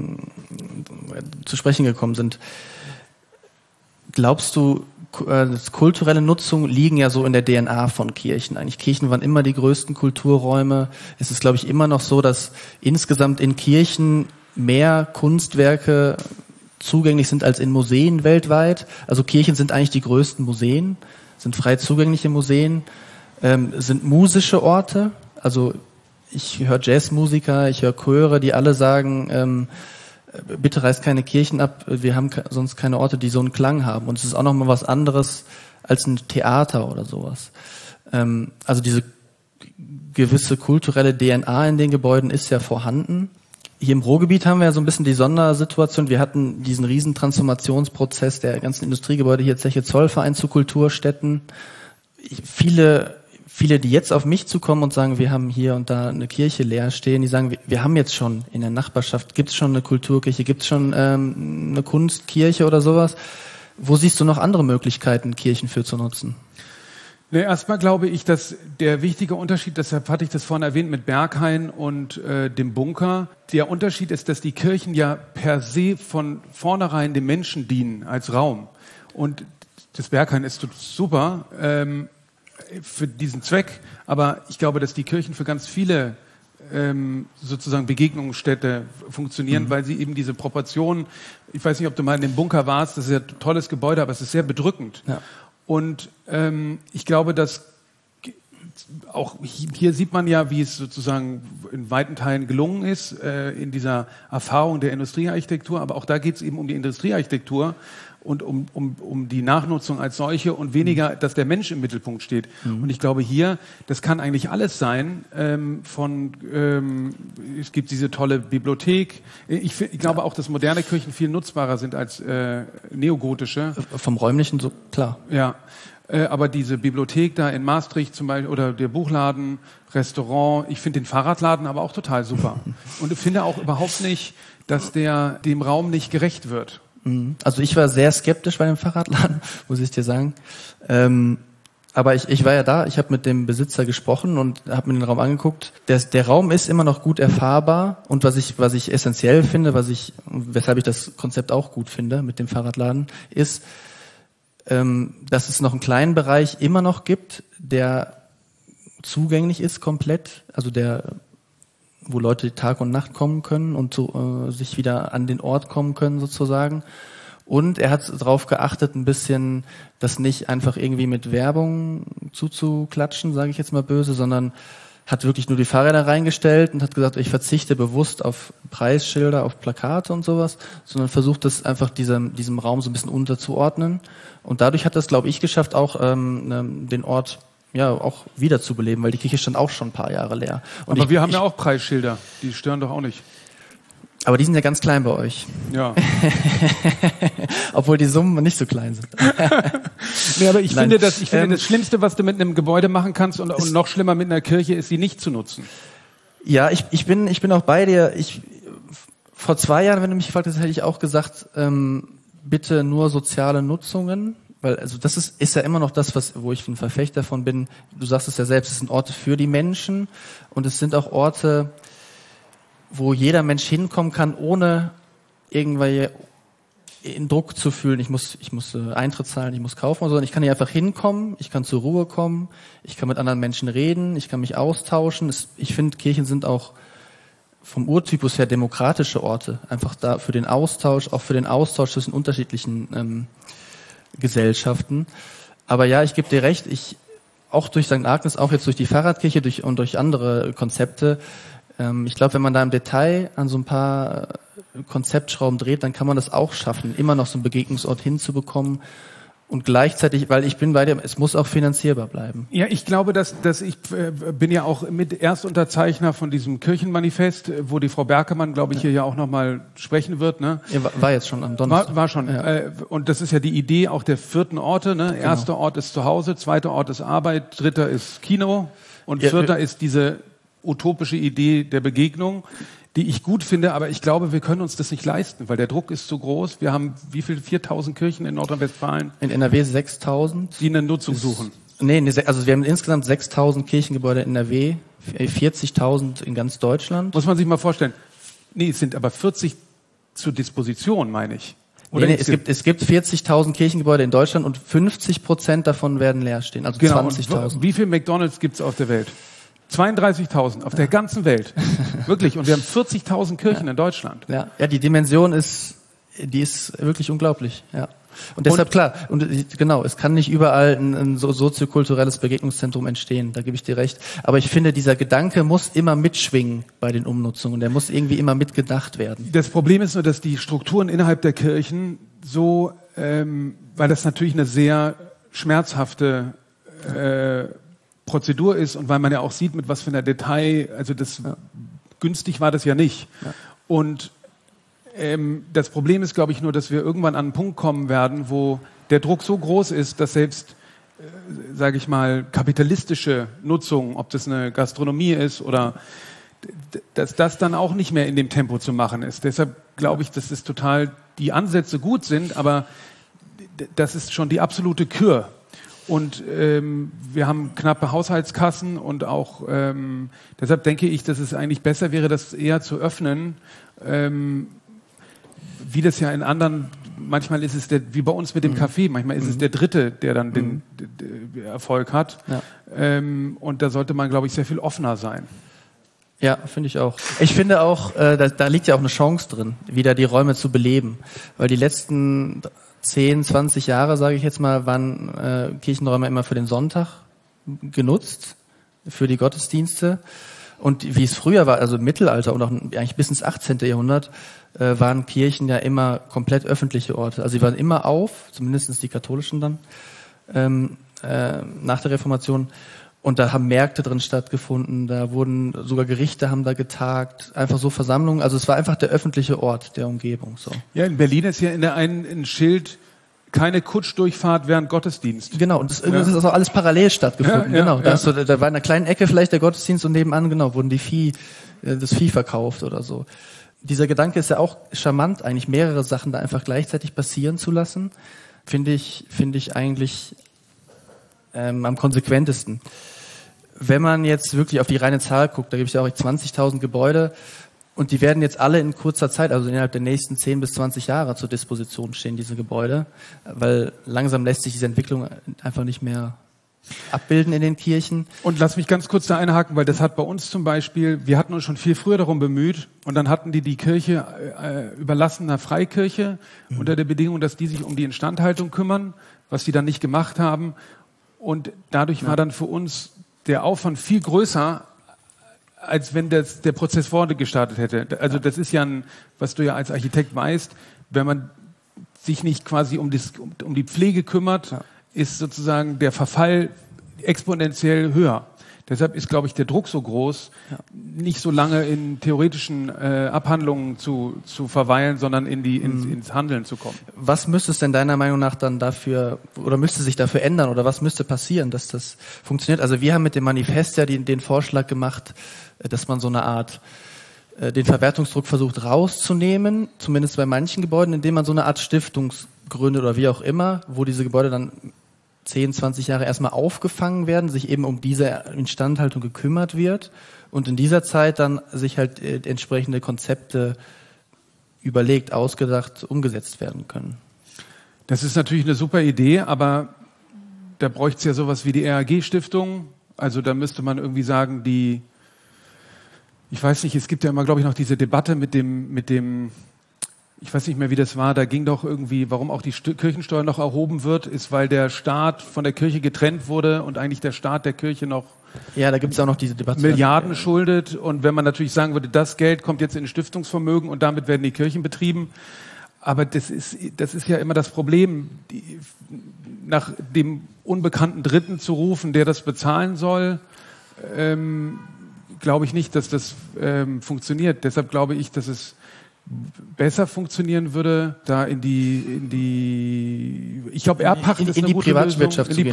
zu sprechen gekommen sind, glaubst du, das kulturelle Nutzung liegen ja so in der DNA von Kirchen. Eigentlich Kirchen waren immer die größten Kulturräume. Es ist, glaube ich, immer noch so, dass insgesamt in Kirchen mehr Kunstwerke zugänglich sind als in Museen weltweit. Also Kirchen sind eigentlich die größten Museen, sind frei zugängliche Museen, sind musische Orte. Also ich höre Jazzmusiker, ich höre Chöre, die alle sagen, bitte reißt keine Kirchen ab, wir haben sonst keine Orte, die so einen Klang haben. Und es ist auch nochmal was anderes als ein Theater oder sowas. Also diese gewisse kulturelle DNA in den Gebäuden ist ja vorhanden. Hier im Ruhrgebiet haben wir ja so ein bisschen die Sondersituation. Wir hatten diesen riesen Transformationsprozess der ganzen Industriegebäude, hier Zeche Zollverein zu Kulturstätten. Viele, die jetzt auf mich zukommen und sagen, wir haben hier und da eine Kirche leer stehen, die sagen, wir haben jetzt schon in der Nachbarschaft, gibt es schon eine Kulturkirche, gibt es schon eine Kunstkirche oder sowas. Wo siehst du noch andere Möglichkeiten, Kirchen für zu nutzen? Nee, erstmal glaube ich, dass der wichtige Unterschied, deshalb hatte ich das vorhin erwähnt mit Berghain und dem Bunker, der Unterschied ist, dass die Kirchen ja per se von vornherein dem Menschen dienen als Raum. Und das Berghain ist super für diesen Zweck, aber ich glaube, dass die Kirchen für ganz viele sozusagen Begegnungsstätte funktionieren, weil sie eben diese Proportionen, ich weiß nicht, ob du mal in dem Bunker warst, das ist ja ein tolles Gebäude, aber es ist sehr bedrückend. Ja. Und ich glaube, dass auch hier sieht man ja, wie es sozusagen in weiten Teilen gelungen ist, in dieser Erfahrung der Industriearchitektur, aber auch da geht es eben um die Industriearchitektur und um die Nachnutzung als solche und weniger, dass der Mensch im Mittelpunkt steht. Und ich glaube hier, das kann eigentlich alles sein, es gibt diese tolle Bibliothek. Ich glaube auch, dass moderne Kirchen viel nutzbarer sind als neogotische. Vom Räumlichen so, klar. Ja. Aber diese Bibliothek da in Maastricht zum Beispiel oder der Buchladen, Restaurant, ich finde den Fahrradladen aber auch total super. Und ich finde auch überhaupt nicht, dass der dem Raum nicht gerecht wird. Also ich war sehr skeptisch bei dem Fahrradladen, muss ich dir sagen. Aber ich war ja da, ich habe mit dem Besitzer gesprochen und habe mir den Raum angeguckt. Der Raum ist immer noch gut erfahrbar und was ich essentiell finde, weshalb ich das Konzept auch gut finde mit dem Fahrradladen, ist, dass es noch einen kleinen Bereich immer noch gibt, der zugänglich ist komplett, also wo Leute Tag und Nacht kommen können und sich wieder an den Ort kommen können sozusagen. Und er hat darauf geachtet, ein bisschen das nicht einfach irgendwie mit Werbung zuzuklatschen, sage ich jetzt mal böse, sondern hat wirklich nur die Fahrräder reingestellt und hat gesagt, ich verzichte bewusst auf Preisschilder, auf Plakate und sowas, sondern versucht das einfach diesem Raum so ein bisschen unterzuordnen. Und dadurch hat das, glaube ich, geschafft, auch den Ort auch wiederzubeleben, weil die Kirche stand auch schon ein paar Jahre leer. Und aber wir haben ja auch Preisschilder, die stören doch auch nicht. Aber die sind ja ganz klein bei euch. Ja. Obwohl die Summen nicht so klein sind. Nee, aber ich finde, das Schlimmste, was du mit einem Gebäude machen kannst und noch schlimmer mit einer Kirche, ist, sie nicht zu nutzen. Ja, ich bin auch bei dir. Vor 2 Jahren, wenn du mich gefragt hast, hätte ich auch gesagt, bitte nur soziale Nutzungen. Weil, also das ist ja immer noch das, wo ich ein Verfechter davon bin. Du sagst es ja selbst, es sind Orte für die Menschen und es sind auch Orte, wo jeder Mensch hinkommen kann, ohne irgendwie in Druck zu fühlen, ich muss Eintritt zahlen, ich muss kaufen, sondern ich kann hier einfach hinkommen, ich kann zur Ruhe kommen, ich kann mit anderen Menschen reden, ich kann mich austauschen. Ich finde, Kirchen sind auch vom Urtypus her demokratische Orte, einfach da für den Austausch, auch für den Austausch zwischen unterschiedlichen Gesellschaften. Aber ja, ich gebe dir recht, auch durch St. Agnes, auch jetzt durch die Fahrradkirche und durch andere Konzepte, ich glaube, wenn man da im Detail an so ein paar Konzeptschrauben dreht, dann kann man das auch schaffen, immer noch so einen Begegnungsort hinzubekommen und gleichzeitig, weil ich bin bei dir, es muss auch finanzierbar bleiben. Ja, ich glaube, dass ich bin ja auch mit Erstunterzeichner von diesem Kirchenmanifest, wo die Frau Berkemann, glaube ich, hier ja auch nochmal sprechen wird. Ne? Ja, war jetzt schon am Donnerstag. War schon. Ja. Und das ist ja die Idee auch der 4. Orte. Ne? Genau. 1. Ort ist Zuhause, 2. Ort ist Arbeit, 3. ist Kino und 4. ist diese utopische Idee der Begegnung, die ich gut finde, aber ich glaube, wir können uns das nicht leisten, weil der Druck ist zu groß. Wir haben wie viel? 4.000 Kirchen in Nordrhein-Westfalen? In NRW 6.000. Die eine Nutzung suchen. Nee, also wir haben insgesamt 6.000 Kirchengebäude in NRW, 40.000 in ganz Deutschland. Muss man sich mal vorstellen. Nee, es sind aber 40 zur Disposition, meine ich. Oder es gibt 40.000 Kirchengebäude in Deutschland und 50% davon werden leer stehen, also genau, 20.000. Wie viele McDonald's gibt's auf der Welt? 32.000 auf der ganzen Welt. Wirklich. Und wir haben 40.000 Kirchen in Deutschland. Ja, die Dimension ist wirklich unglaublich. Ja. Und deshalb klar, genau, es kann nicht überall ein soziokulturelles Begegnungszentrum entstehen, da gebe ich dir recht. Aber ich finde, dieser Gedanke muss immer mitschwingen bei den Umnutzungen, der muss irgendwie immer mitgedacht werden. Das Problem ist nur, dass die Strukturen innerhalb der Kirchen so, weil das natürlich eine sehr schmerzhafte Prozedur ist und weil man ja auch sieht, mit was für einer günstig war das ja nicht. Ja. Und das Problem ist, glaube ich, nur, dass wir irgendwann an einen Punkt kommen werden, wo der Druck so groß ist, dass selbst, sage ich mal, kapitalistische Nutzung, ob das eine Gastronomie ist oder dass das dann auch nicht mehr in dem Tempo zu machen ist. Deshalb glaube ich, dass die Ansätze gut sind, aber das ist schon die absolute Kür. Und wir haben knappe Haushaltskassen und auch deshalb denke ich, dass es eigentlich besser wäre, das eher zu öffnen, wie das ja in anderen, manchmal ist es wie bei uns mit dem Café, manchmal ist es der Dritte, der dann den Erfolg hat. Ja. Und da sollte man, glaube ich, sehr viel offener sein. Ja, finde ich auch. Ich finde auch, da liegt ja auch eine Chance drin, wieder die Räume zu beleben. Weil die letzten 10, 20 Jahre, sage ich jetzt mal, waren Kirchenräume immer für den Sonntag genutzt, für die Gottesdienste. Und wie es früher war, also im Mittelalter und auch eigentlich bis ins 18. Jahrhundert, waren Kirchen ja immer komplett öffentliche Orte. Also sie waren immer auf, zumindest die katholischen dann, nach der Reformation. Und da haben Märkte drin stattgefunden, da wurden sogar Gerichte haben da getagt, einfach so Versammlungen. Also es war einfach der öffentliche Ort der Umgebung. So. Ja, in Berlin ist ja ein Schild, keine Kutschdurchfahrt während Gottesdienst. Genau, und das ist auch alles parallel stattgefunden. Ja, genau, da war in einer kleinen Ecke vielleicht der Gottesdienst und nebenan wurden das Vieh verkauft oder so. Dieser Gedanke ist ja auch charmant, eigentlich mehrere Sachen da einfach gleichzeitig passieren zu lassen. Finde ich eigentlich am konsequentesten. Wenn man jetzt wirklich auf die reine Zahl guckt, da gibt es ja auch 20.000 Gebäude und die werden jetzt alle in kurzer Zeit, also innerhalb der nächsten 10 bis 20 Jahre zur Disposition stehen, diese Gebäude, weil langsam lässt sich diese Entwicklung einfach nicht mehr abbilden in den Kirchen. Und lass mich ganz kurz da einhaken, weil das hat bei uns zum Beispiel, wir hatten uns schon viel früher darum bemüht und dann hatten die Kirche überlassen einer Freikirche unter der Bedingung, dass die sich um die Instandhaltung kümmern, was die dann nicht gemacht haben. Und dadurch war dann für uns der Aufwand viel größer, als wenn der Prozess vorne gestartet hätte. Also das ist ja was du ja als Architekt weißt, wenn man sich nicht quasi um die Pflege kümmert, ist sozusagen der Verfall exponentiell höher. Deshalb ist, glaube ich, der Druck so groß, nicht so lange in theoretischen Abhandlungen zu verweilen, sondern ins Handeln zu kommen. Was müsste es denn deiner Meinung nach dann müsste sich dafür ändern oder was müsste passieren, dass das funktioniert? Also wir haben mit dem Manifest ja den Vorschlag gemacht, dass man so eine Art den Verwertungsdruck versucht rauszunehmen, zumindest bei manchen Gebäuden, indem man so eine Art Stiftungsgründe oder wie auch immer, wo diese Gebäude dann 10, 20 Jahre erstmal aufgefangen werden, sich eben um diese Instandhaltung gekümmert wird und in dieser Zeit dann sich halt entsprechende Konzepte überlegt, ausgedacht, umgesetzt werden können. Das ist natürlich eine super Idee, aber da bräuchte es ja sowas wie die RAG-Stiftung. Also da müsste man irgendwie sagen, ich weiß nicht, es gibt ja immer, glaube ich, noch diese Debatte mit dem ich weiß nicht mehr, wie das war, da ging doch irgendwie, warum auch die Kirchensteuer noch erhoben wird, ist, weil der Staat von der Kirche getrennt wurde und eigentlich der Staat der Kirche noch da gibt es auch noch diese Debatte. Milliarden schuldet. Und wenn man natürlich sagen würde, das Geld kommt jetzt in Stiftungsvermögen und damit werden die Kirchen betrieben. Aber das ist ja immer das Problem, nach dem unbekannten Dritten zu rufen, der das bezahlen soll, glaube ich nicht, dass das funktioniert. Deshalb glaube ich, dass es besser funktionieren würde, da ich glaube, Erbpacht ist eine gute Privatwirtschaft Lösung.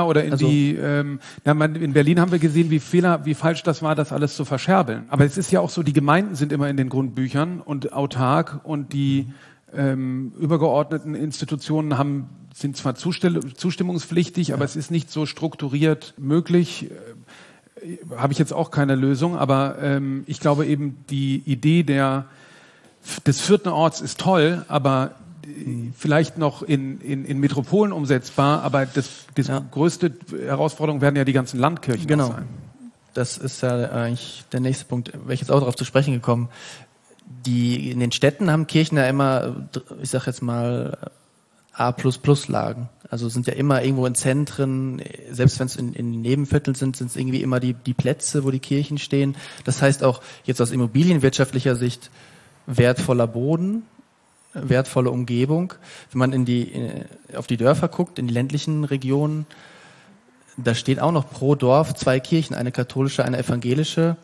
In Berlin haben wir gesehen, wie falsch das war, das alles zu verscherbeln. Aber es ist ja auch so, die Gemeinden sind immer in den Grundbüchern und autark und die übergeordneten Institutionen sind zwar zustimmungspflichtig, aber es ist nicht so strukturiert möglich. Habe ich jetzt auch keine Lösung, aber ich glaube eben, die Idee des vierten Orts ist toll, aber vielleicht noch in Metropolen umsetzbar, aber das größte Herausforderung werden ja die ganzen Landkirchen sein. Das ist ja eigentlich der nächste Punkt, wäre ich jetzt auch darauf zu sprechen gekommen. In den Städten haben Kirchen ja immer, ich sag jetzt mal, A++-Lagen. Also sind ja immer irgendwo in Zentren, selbst wenn es in Nebenvierteln sind es irgendwie immer die Plätze, wo die Kirchen stehen. Das heißt auch jetzt aus immobilienwirtschaftlicher Sicht wertvoller Boden, wertvolle Umgebung. Wenn man auf die Dörfer guckt, in die ländlichen Regionen, da steht auch noch pro Dorf 2 Kirchen, eine katholische, eine evangelische.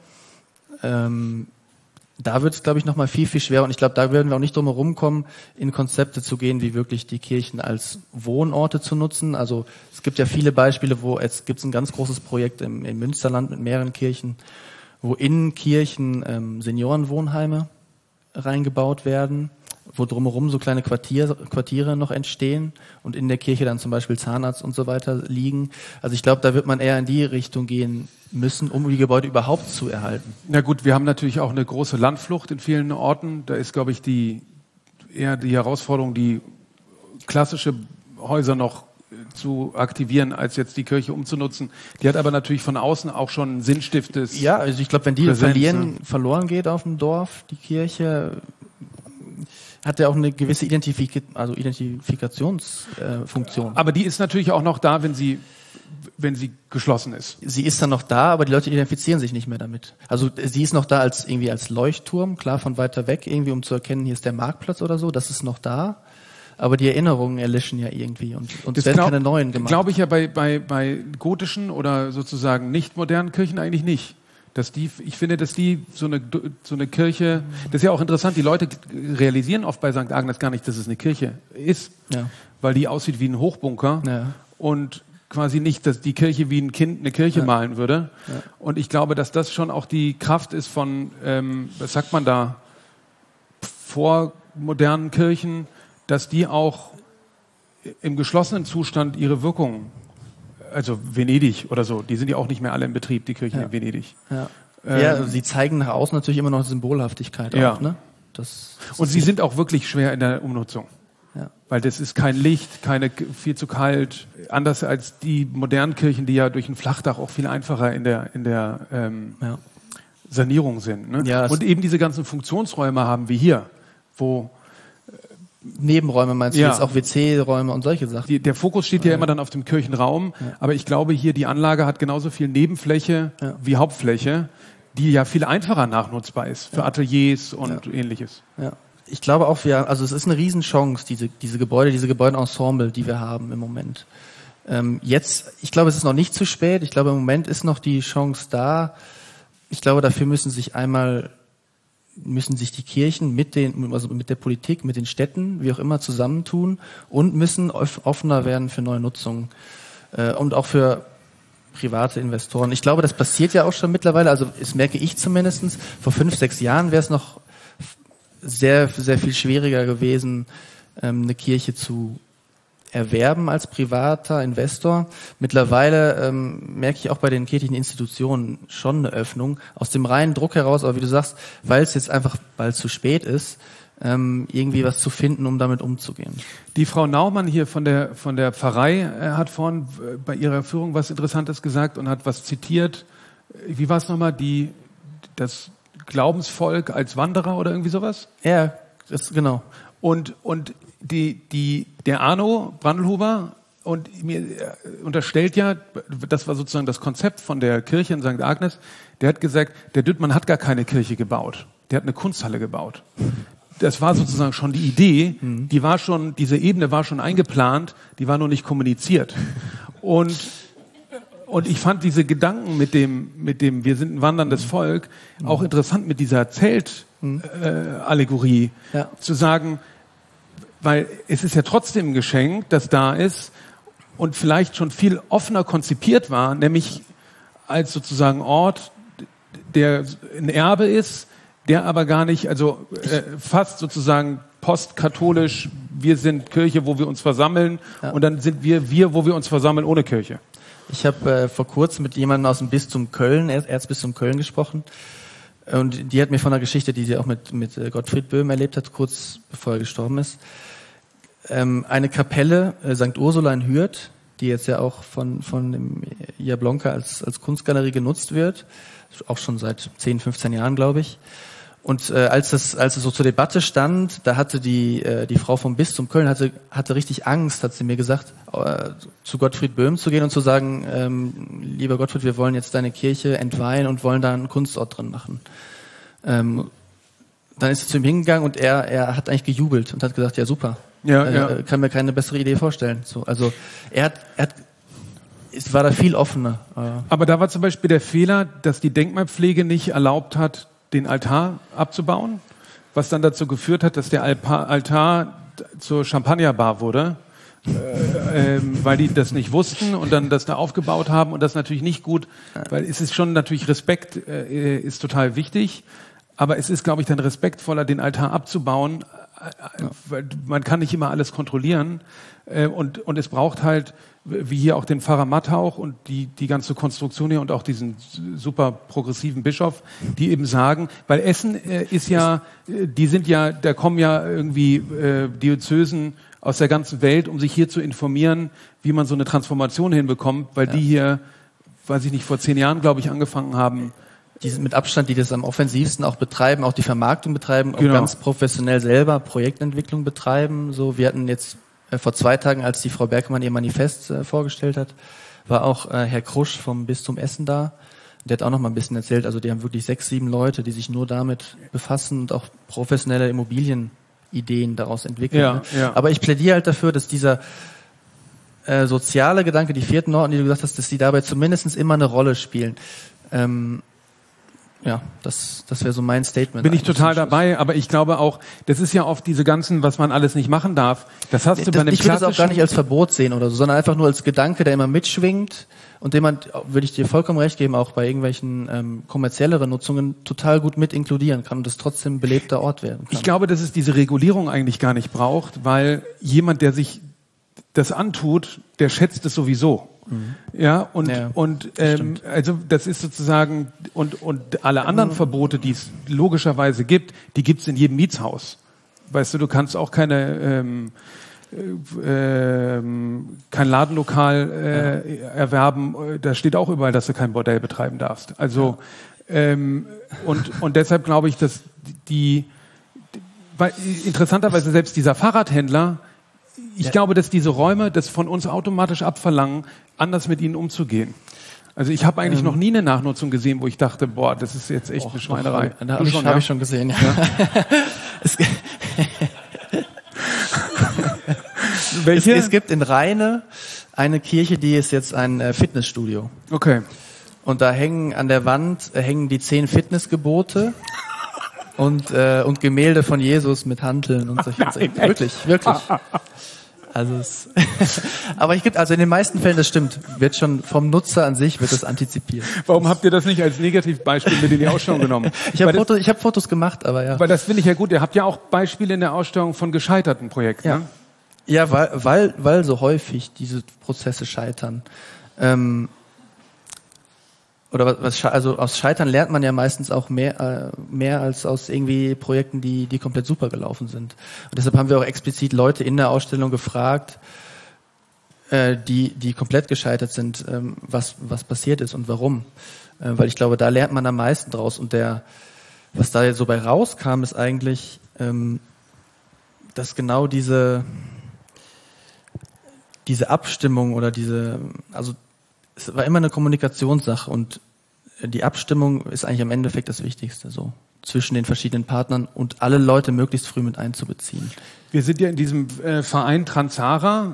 Da wird es, glaube ich, noch mal viel, viel schwerer. Und ich glaube, da werden wir auch nicht drum herum kommen, in Konzepte zu gehen, wie wirklich die Kirchen als Wohnorte zu nutzen. Also es gibt ja viele Beispiele, es gibt ein ganz großes Projekt im Münsterland mit mehreren Kirchen, wo in Kirchen Seniorenwohnheime reingebaut werden wo drumherum so kleine Quartiere noch entstehen und in der Kirche dann zum Beispiel Zahnarzt und so weiter liegen. Also ich glaube, da wird man eher in die Richtung gehen müssen, um die Gebäude überhaupt zu erhalten. Na gut, wir haben natürlich auch eine große Landflucht in vielen Orten. Da ist, glaube ich, eher die Herausforderung, die klassische Häuser noch zu aktivieren, als jetzt die Kirche umzunutzen. Die hat aber natürlich von außen auch schon ein sinnstiftendes. Ja, also ich glaube, wenn die verloren geht auf dem Dorf, die Kirche, hat ja auch eine gewisse Identifikationsfunktion. Aber die ist natürlich auch noch da, wenn sie geschlossen ist. Sie ist dann noch da, aber die Leute identifizieren sich nicht mehr damit. Also sie ist noch da als Leuchtturm, klar von weiter weg, irgendwie um zu erkennen, hier ist der Marktplatz oder so, das ist noch da. Aber die Erinnerungen erlischen ja irgendwie und es werden keine neuen gemacht. Glaube ich ja bei gotischen oder sozusagen nicht modernen Kirchen eigentlich nicht. Ich finde, dass die so eine Kirche, das ist ja auch interessant, die Leute realisieren oft bei St. Agnes gar nicht, dass es eine Kirche ist, weil die aussieht wie ein Hochbunker und quasi nicht, dass die Kirche wie ein Kind eine Kirche malen würde. Ja. Und ich glaube, dass das schon auch die Kraft ist von, was sagt man da, vormodernen Kirchen, dass die auch im geschlossenen Zustand ihre Wirkung, also Venedig oder so, die sind ja auch nicht mehr alle in Betrieb, die Kirchen in Venedig. Ja. Also sie zeigen nach außen natürlich immer noch Symbolhaftigkeit auch, ne? Und sie sind auch wirklich schwer in der Umnutzung. Ja. Weil das ist kein Licht, viel zu kalt, anders als die modernen Kirchen, die ja durch ein Flachdach auch viel einfacher in der Sanierung sind. Ne? Ja, und eben diese ganzen Funktionsräume haben wie hier, wo Nebenräume meinst du jetzt auch WC-Räume und solche Sachen? Der Fokus steht ja immer dann auf dem Kirchenraum, aber ich glaube hier, die Anlage hat genauso viel Nebenfläche wie Hauptfläche, die ja viel einfacher nachnutzbar ist für Ateliers und Ähnliches. Ja. Ich glaube auch, also es ist eine Riesenchance, diese Gebäudeensemble, die wir haben im Moment. Ich glaube, es ist noch nicht zu spät. Ich glaube, im Moment ist noch die Chance da. Ich glaube, dafür müssen sich die Kirchen mit der Politik, mit den Städten, wie auch immer, zusammentun und müssen offener werden für neue Nutzungen und auch für private Investoren. Ich glaube, das passiert ja auch schon mittlerweile. Also das merke ich zumindest. Vor 5-6 Jahren wäre es noch sehr, sehr viel schwieriger gewesen, eine Kirche zu erwerben als privater Investor. Mittlerweile merke ich auch bei den kirchlichen Institutionen schon eine Öffnung. Aus dem reinen Druck heraus, aber wie du sagst, weil es jetzt einfach bald zu spät ist, irgendwie was zu finden, um damit umzugehen. Die Frau Naumann hier von der Pfarrei hat vorhin bei ihrer Führung was Interessantes gesagt und hat was zitiert. Wie war es nochmal? Das Glaubensvolk als Wanderer oder irgendwie sowas? Ja, genau. Und der Arno Brandelhuber und mir unterstellt ja, das war sozusagen das Konzept von der Kirche in St. Agnes, der hat gesagt, der Düttmann hat gar keine Kirche gebaut, der hat eine Kunsthalle gebaut. Das war sozusagen schon die Idee, diese Ebene war schon eingeplant, die war nur nicht kommuniziert. Und ich fand diese Gedanken mit dem wir sind ein wanderndes Volk auch interessant mit dieser Zelt-Allegorie zu sagen, weil es ist ja trotzdem ein Geschenk, das da ist und vielleicht schon viel offener konzipiert war, nämlich als sozusagen Ort, der ein Erbe ist, der aber gar nicht, fast sozusagen postkatholisch, wir sind Kirche, wo wir uns versammeln und dann sind wir, wo wir uns versammeln ohne Kirche. Ich habe vor kurzem mit jemandem aus dem Bistum Köln, Erzbistum Köln gesprochen und die hat mir von einer Geschichte, die sie auch mit Gottfried Böhm erlebt hat, kurz bevor er gestorben ist, eine Kapelle, St. Ursula in Hürth, die jetzt ja auch von dem Jablonka als Kunstgalerie genutzt wird, auch schon seit 10, 15 Jahren, glaube ich. Und als es so zur Debatte stand, da hatte die Frau vom Bistum Köln hatte richtig Angst, hat sie mir gesagt, zu Gottfried Böhm zu gehen und zu sagen, lieber Gottfried, wir wollen jetzt deine Kirche entweihen und wollen da einen Kunstort drin machen. Dann ist sie zu ihm hingegangen und er hat eigentlich gejubelt und hat gesagt, ja super, kann mir keine bessere Idee vorstellen. So, also es war da viel offener. Aber da war zum Beispiel der Fehler, dass die Denkmalpflege nicht erlaubt hat, den Altar abzubauen, was dann dazu geführt hat, dass der Altar zur Champagnerbar wurde, weil die das nicht wussten und dann das da aufgebaut haben und das natürlich nicht gut, weil es ist schon natürlich Respekt ist total wichtig, aber es ist, glaube ich, dann respektvoller, den Altar abzubauen, man kann nicht immer alles kontrollieren und es braucht halt, wie hier auch den Pfarrer Mattauch und die ganze Konstruktion hier und auch diesen super progressiven Bischof, die eben sagen, weil Essen da kommen ja irgendwie Diözesen aus der ganzen Welt, um sich hier zu informieren, wie man so eine Transformation hinbekommt, weil die hier, weiß ich nicht, vor 10 Jahren, glaube ich, angefangen haben. Die sind mit Abstand, die das am offensivsten auch betreiben, auch die Vermarktung betreiben, auch ganz professionell selber Projektentwicklung betreiben. So, wir hatten jetzt vor 2 Tagen, als die Frau Bergmann ihr Manifest vorgestellt hat, war auch Herr Krusch vom Bistum Essen da. Der hat auch noch mal ein bisschen erzählt, also die haben wirklich 6, 7 Leute, die sich nur damit befassen und auch professionelle Immobilienideen daraus entwickeln. Ja, ne? ja. Aber ich plädiere halt dafür, dass dieser soziale Gedanke, die 4. Orten, die du gesagt hast, dass die dabei zumindest immer eine Rolle spielen. Ja, das wäre so mein Statement. Bin ich total dabei, aber ich glaube auch, das ist ja oft diese ganzen, was man alles nicht machen darf. Das hast du bei einem Ich würde es auch gar nicht als Verbot sehen oder so, sondern einfach nur als Gedanke, der immer mitschwingt und den man, würde ich dir vollkommen recht geben, auch bei irgendwelchen kommerzielleren Nutzungen total gut mit inkludieren kann und das trotzdem ein belebter Ort werden kann. Ich glaube, dass es diese Regulierung eigentlich gar nicht braucht, weil jemand, der sich das antut, der schätzt es sowieso. Ja, also das ist sozusagen, und alle anderen Verbote, die es logischerweise gibt, die gibt's in jedem Mietshaus. Weißt du kannst auch kein Ladenlokal erwerben, da steht auch überall, dass du kein Bordell betreiben darfst. Also und deshalb glaube ich, dass weil interessanterweise selbst dieser Fahrradhändler, ich glaube, dass diese Räume das von uns automatisch abverlangen, anders mit ihnen umzugehen. Also ich habe eigentlich noch nie eine Nachnutzung gesehen, wo ich dachte, boah, das ist jetzt echt eine Schweinerei. Habe ich schon gesehen, ja. Es gibt in Rheine eine Kirche, die ist jetzt ein Fitnessstudio. Okay. Und da hängen an der Wand die 10 Fitnessgebote und Gemälde von Jesus mit Hanteln und solche Sachen. Wirklich. Also aber in den meisten Fällen, das stimmt, wird schon vom Nutzer an sich wird das antizipiert. Warum habt ihr das nicht als Negativbeispiel mit in die Ausstellung genommen? Ich habe Fotos gemacht, aber ja. Weil das finde ich ja gut. Ihr habt ja auch Beispiele in der Ausstellung von gescheiterten Projekten. Ja, ne? Ja, weil so häufig diese Prozesse scheitern. Also aus Scheitern lernt man ja meistens auch mehr als aus irgendwie Projekten, die komplett super gelaufen sind. Und deshalb haben wir auch explizit Leute in der Ausstellung gefragt, die komplett gescheitert sind, was passiert ist und warum. Weil ich glaube, da lernt man am meisten draus. Und was da jetzt so bei rauskam, ist eigentlich, dass genau diese Abstimmung oder es war immer eine Kommunikationssache und die Abstimmung ist eigentlich am Endeffekt das Wichtigste, so zwischen den verschiedenen Partnern und alle Leute möglichst früh mit einzubeziehen. Wir sind ja in diesem Verein Transara,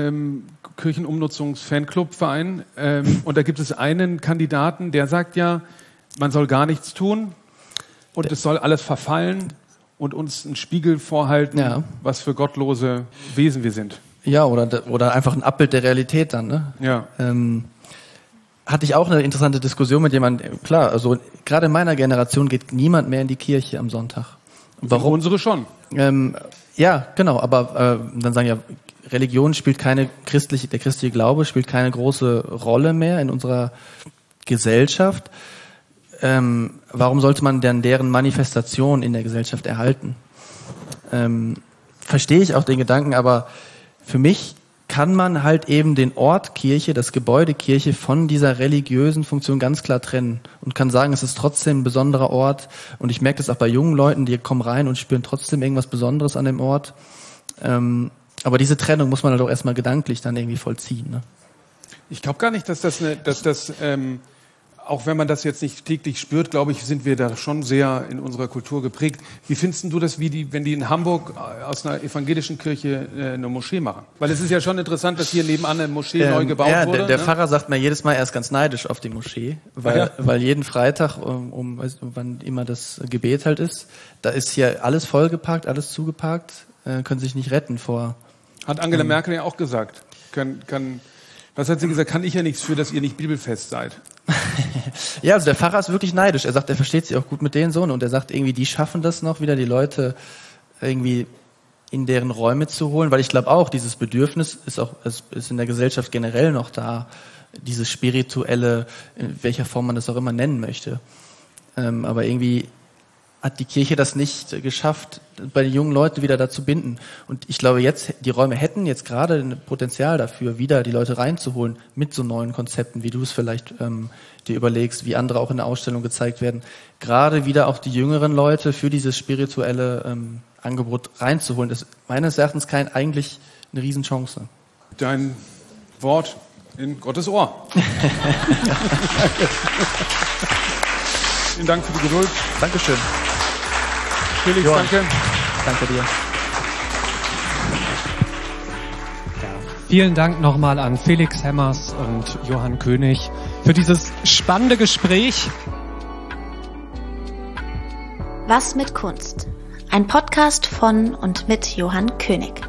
Kirchenumnutzungs-Fanclub-Verein, und da gibt es einen Kandidaten, der sagt ja, man soll gar nichts tun und es soll alles verfallen und uns einen Spiegel vorhalten, was für gottlose Wesen wir sind. Ja, oder einfach ein Abbild der Realität dann, ne? Ja. Hatte ich auch eine interessante Diskussion mit jemandem. Klar, also gerade in meiner Generation geht niemand mehr in die Kirche am Sonntag. Warum? Unsere schon. Ja, genau, aber dann sagen ja, Religion spielt der christliche Glaube spielt keine große Rolle mehr in unserer Gesellschaft. Warum sollte man denn deren Manifestation in der Gesellschaft erhalten? Verstehe ich auch den Gedanken, aber für mich kann man halt eben den Ort Kirche, das Gebäude Kirche von dieser religiösen Funktion ganz klar trennen und kann sagen, es ist trotzdem ein besonderer Ort. Und ich merke das auch bei jungen Leuten, die kommen rein und spüren trotzdem irgendwas Besonderes an dem Ort. Aber diese Trennung muss man halt auch erstmal gedanklich dann irgendwie vollziehen. Ne? Ich glaube gar nicht, dass auch wenn man das jetzt nicht täglich spürt, glaube ich, sind wir da schon sehr in unserer Kultur geprägt. Wie findest du das, wenn die in Hamburg aus einer evangelischen Kirche eine Moschee machen? Weil es ist ja schon interessant, dass hier nebenan eine Moschee neu gebaut wurde. Der Pfarrer sagt mir jedes Mal, er ist ganz neidisch auf die Moschee, weil jeden Freitag, wann immer das Gebet halt ist, da ist hier alles vollgeparkt, alles zugeparkt, können sich nicht retten vor. Hat Angela Merkel ja auch gesagt. Was hat sie gesagt? Kann ich ja nichts für, dass ihr nicht bibelfest seid. Ja, also der Pfarrer ist wirklich neidisch. Er sagt, er versteht sich auch gut mit denen so und er sagt irgendwie, die schaffen das noch wieder, die Leute irgendwie in deren Räume zu holen, weil ich glaube auch, dieses Bedürfnis ist in der Gesellschaft generell noch da, dieses Spirituelle, in welcher Form man das auch immer nennen möchte. Aber irgendwie hat die Kirche das nicht geschafft, bei den jungen Leuten wieder dazu binden. Und ich glaube jetzt, die Räume hätten jetzt gerade ein Potenzial dafür, wieder die Leute reinzuholen mit so neuen Konzepten, wie du es vielleicht dir überlegst, wie andere auch in der Ausstellung gezeigt werden. Gerade wieder auch die jüngeren Leute für dieses spirituelle Angebot reinzuholen, ist meines Erachtens eigentlich eine Riesenchance. Dein Wort in Gottes Ohr. Vielen Dank für die Geduld. Dankeschön. Felix, Johann, danke. Danke dir. Vielen Dank nochmal an Felix Hemmers und Johann König für dieses spannende Gespräch. Was mit Kunst? Ein Podcast von und mit Johann König.